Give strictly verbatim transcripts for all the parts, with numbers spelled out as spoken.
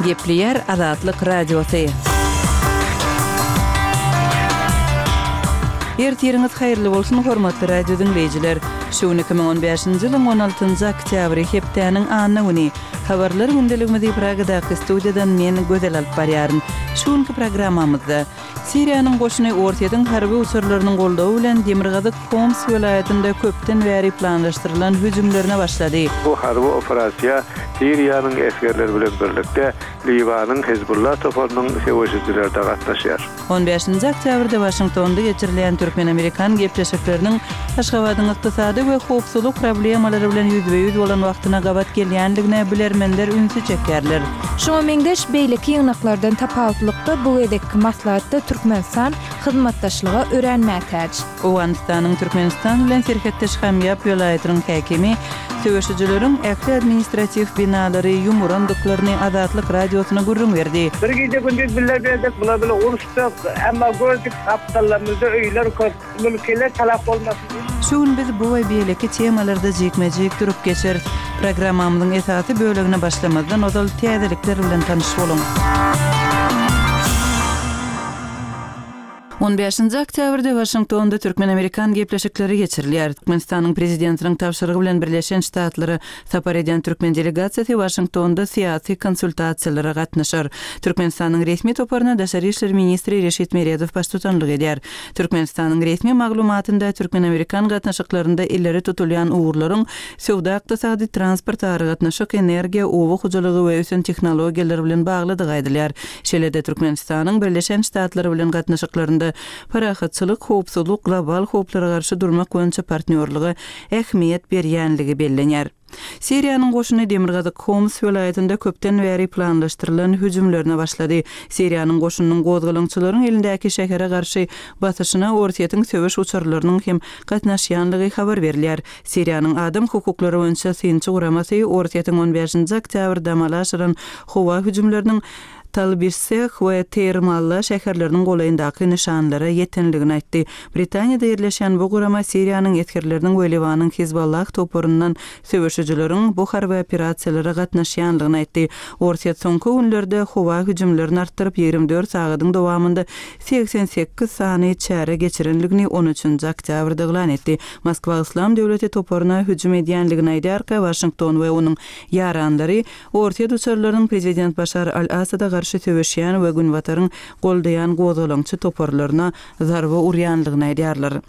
Gepleyer Azatlyk Radiosu. Ertiriniz hayırlı bolsun hormatly radio dinleyijiler. Şu iki bin on beşinji ýylyň on altynjy oktýabry hepdäniň anyny güni. Habarlar gündeligimizi Pragadaky studiýadan men gözel alyp barýaryn. Şuňky programmamyzda Siriýanyň goşuny ortadan harby uçurlarynyň goldawy bilen Demirgazyk Homs welaýatynda köpden bäri planlaşdyrylan hüjümlerine başlady. Bu harby operasiýa Siriýanyň eskerleri bilen birlikde Libanyň Hezbollah topunyň sewişçilerinde gatnaşýar. on beşinji oktýabrda Washingtonda geçirilen Türkmen-Amerikan gepleşikleriniň Aşgabatyň ykdysady we howpsuzlyk problemalary bilen ýüzbe-ýüz bolan wagtyna gabat gelýänligine bilermenler ünsü çekerler. Şoňa meňdeş beýleki ýygnaklardan tapawutlykda bu edeki maslahatda Türkmenistan hyzmatdaşlyga örenmäge täç. Owganistanyň Türkmenistan bilen serhetdeş hamýap welaýatynyň häkimi söwüşçileriň äkli administrativ binalary ýumurandyklaryny Azatlyk radiosyna gurrun berdi. Bir gece gündüz biller berdik, bula bile uruştuk, ama gördük kaptallarımızda öyler köp, mülkeler talap olmasın. Şuň biz bu we beýleki temalarda jekmejek durup geçer. Programmamyzyň esasy bölegine başlamazdan ozal täzelikler bilen tanyş bolun. on beşinji oktýabrda Washingtonda Türkmen-Amerikan gepleşikleri geçirilýär. Türkmenistanyň prezidentiniň tapşyrygy bilen Birleşen Ştatlary sapar eden Türkmen delegasiýasy Washingtonda syýasy konsultasiýalara gatnaşar. Türkmenistanyň resmi toparına Daşary işler ministri Reşit Meredow baştutanlyk edýär. Türkmenistanyň resmi maglumatynda Türkmen-Amerikan gatnaşyklarynda illeri tutulýan uğurlaryň sowda, ykdysady, transport ary gatnaşyk, energiýa, owa hojalygy we ösen tehnologiýalar bilen baglydygy aýdylýar. Şeýle-de Türkmenistanyň Birleşen Ştatlary bilen gatnaşyklarynda parahatçylyk, howpsuzlyk, global howplara garşy durmak boýunça partnerligi ähmiýet berýänligi bellenýär. Siriýanyň goşuny Demirgazyk Homs welaýatynda köpden bäri planlaşdyrylan hüjümlerine başlady. Siriýanyň goşunynyň gozgalançylaryň elindäki şähere garşy batyşyna ortaýatyň söwüş uçurlarynyň hem gatnaşýanlygy habar berilýär. Siriýanyň adam hukuklary boýunça synçy guramasy ortaýatyň on beşinji oktýabrda amalaşylan howa hüjümleriniň Talbirseh we Termalla şäherleriniň golaýyndaky nişanlara ýetenligini aýtdy. Britaniýada ýerleşen bu gurama Siriýanyň ýetgirleriniň we Libanyň Hezbollah toporundan söwüşçileriň bu harby operasiýalara gatnaşýanlygyny aýtdy. Ortaýat soňky günlerde howa hüjümlerini artdyryp ýigirme dört sagatyň dowamında seksen sekiz sany çäre geçirenligini on üçinji oktýabrda elan etdi. Moskwa Islam döwleti toporuna hüjüm edýänligini aýdarka Washington we onuň ýaranlary ortaýat uçurlarynyň prezident Başar al-Asada garşy söwüşýän we günwataryň goldaýan gozalaňçy toporlaryna zarba urýanlygyny aýdýarlar.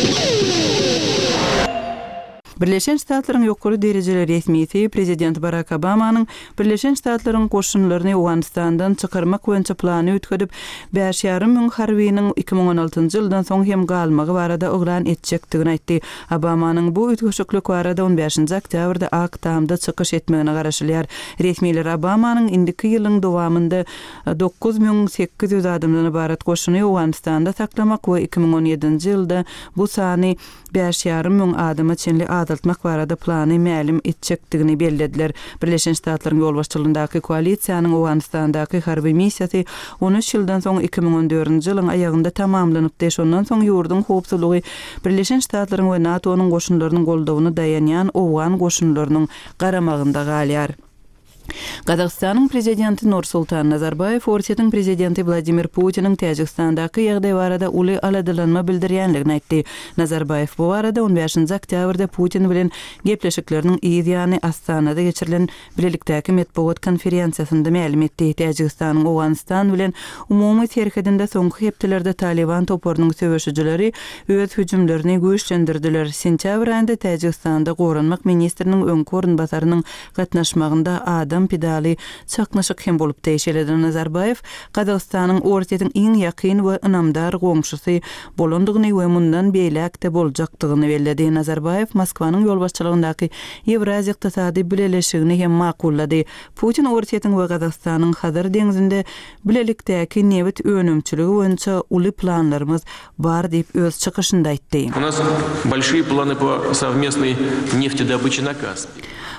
Birleşen Ştatlaryň ýokary derejeli resmisi prezident Barack Obamanyň Birleşen Ştatlaryň goşunlaryny Owganistandan çykarmak boýunça plany ötküdip beş ýarrym müň harbynyň iki bin on altyncy ýyldan soň hem galmagy barada oglan etjekdigini aýtdy. Obamanyň bu ötküçlük barada on beşinji oktýabrda Aktamda çykyş etmegine garaşylýar. Resmiler Obamanyň indiki ýylyň dowamında dokuz bin sekiz ýüz adamdan ibaret goşuny Owganistanda saklamak we iki bin on ýedinji ýylda bu sany beş ýarrym müň adama çenli adaltmak barada plany mälim etjekdigini bellediler. Birleşen Ştatlaryň ýolbaşçylygyndaky koalisiýanyň Owganistandaky harby missiýasy on üç ýyldan soň iki bin on dördünji ýylyň aýagynda tamamlanypdy. Şondan soň ýurdun howpsuzlygy Birleşen Ştatlaryň we NATO'nyň goşunlarynyň goldawyny daýanýan Owgan goşunlarynyň garamagynda galýar. Kazakstanyň prezidenti Nursultan Nazarbayew Ortaýatyň prezidenti Vladimir Putiniň Täjikstandaky ýagdaý barada uly aladylanma bildirýänligini aýtdy. Nazarbayew bu barada on beşinji oktýabrda Putin bilen gepleşikleriniň ýygyny Astanada geçirilen birlikdäki medeniýet konferensiýasynda mälim etdi. Täjikstanyň Owganistan bilen umumy terhidinde soňky hepdelerde Taliban toporunyň söwüşçileri öz hüjümlerini güýçlendirdiler. Sentýabr aýynda Täjikstanda Goranmak ministriniň öňkü orunbasarynyň gatnaşmagynda adam pidali çaknaşyk hem bolup täşeleden Nazarbayew Kazakstanyň ortaýatyň iň ýakyn we ynamdar goňşusy bolandygyny we mundan beýlekde boljakdygyny belledi. Nazarbayew Moskwanyň ýolbaşçylygyndaky Ewraziýa ykdysady bileşigini hem makullady. Putin ortaýatyň we Kazakstanyň Hazar deňizinde bilelikdäki nebit önümçüligi boýunça uly planlarymyz bar diýip öz çykyşynda aýtdy. У нас большие планы по совместной нефтедобыче на Каспии.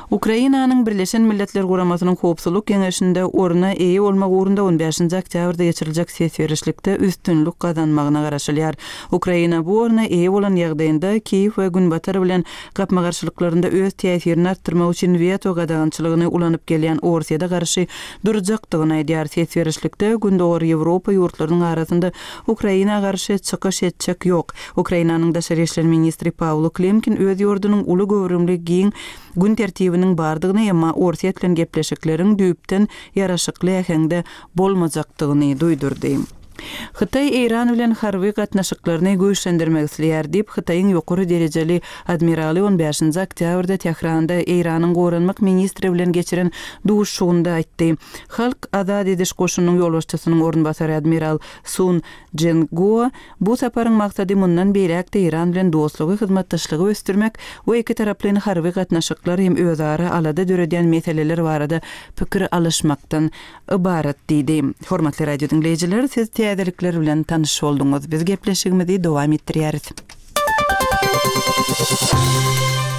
Ukrainanyň Birleşen Milletler Guramasynyň Howpsuzlyk Geňeşinde orna eýe bolmak ugrunda on beşinji oktýabrda geçirilýek sesverişlikde üstünlük gazanmagyna garaşylýar. Ukraina bu orna eýe bolan ýagdaýynda Kiýew we Günbatar bilen gapma garşylyklarynda öz täsirini artdyrmak üçin veto gadagançylygyny ulanyp gelýän Orsiýada garşy durjakdygyny aýdýar. Sesverişlikde gündogor Ýewropa ýurtlarynyň arasynda Ukraina garşy çykyş etjek ýok. Ukrainanyň daşary işler ministri Pawlo Klemkin öz ýurdunyň uly gowrumly giň gün tertibiniň bardygyny emma Orsiýa bilen gepleşikleriň düýpden ýaraşykly ähengde bolmajakdygyny duýdurdy. Xitay Eýran bilen harby gatnaşyklaryny güýçlendirmek isleýär diýip Xitaýyň ýokary derejeli admiraly on beşinji oktýabrda Tehranda Eýranyň goranmak ministri bilen geçiren duşugynda aýtdy. Halk azad ediş goşunynyň ýolbaşçysynyň ornbasary admiral Sun Jin-go bu saparyň maksady mundan beýlekde Eýran bilen dostlugy hyzmatdaşlygy östürmek we iki taraplyň harby gatnaşyklar hem özara alada döredýän meseleler barada pikir alışmakdan ibaret diýdi. Hormatly radio dinleýijiler, siz täzelikler bilen tanyş bolduňyz. Biz gepleşigimizi dowam etdirýäris.